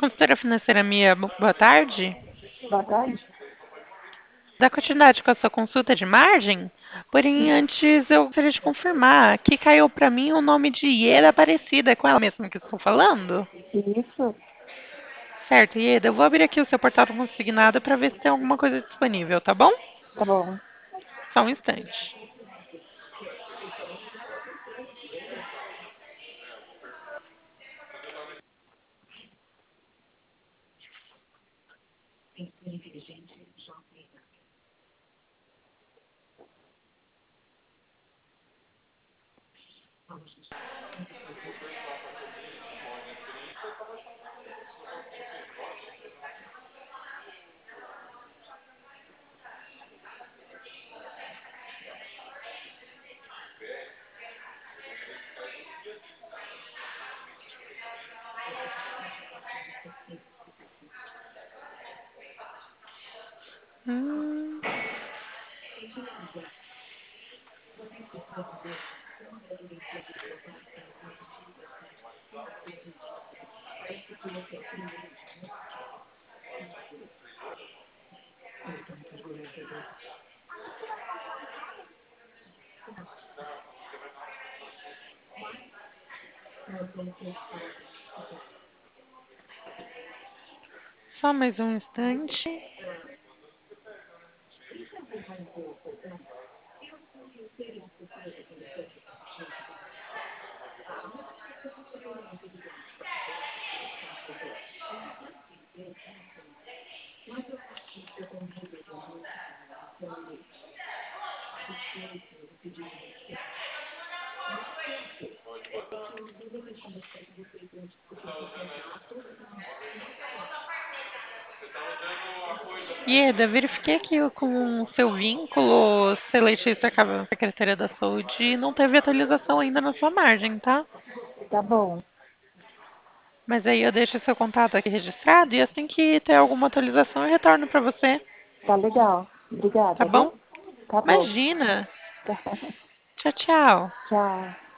Consultora financeira Mia, boa tarde. Boa tarde. Dá continuidade com a sua consulta de margem? Porém, antes eu gostaria de confirmar que caiu para mim o nome de Ieda Aparecida. É com ela mesma que eu estou falando? Isso, Certo, Ieda, eu vou abrir aqui o seu portal consignado para ver se tem alguma coisa disponível, tá bom? tá bom. Só um instante. Hum, só mais um instante. Ieda, verifiquei aqui com o seu vínculo seletista com a Secretaria da Saúde e não teve atualização ainda na sua margem, tá? Tá bom. Mas aí eu deixo seu contato aqui registrado e assim que ter alguma atualização eu retorno para você, Tá legal. tá Obrigada, bom? viu? Tá bom. Imagina! Tchau, tchau! Tchau.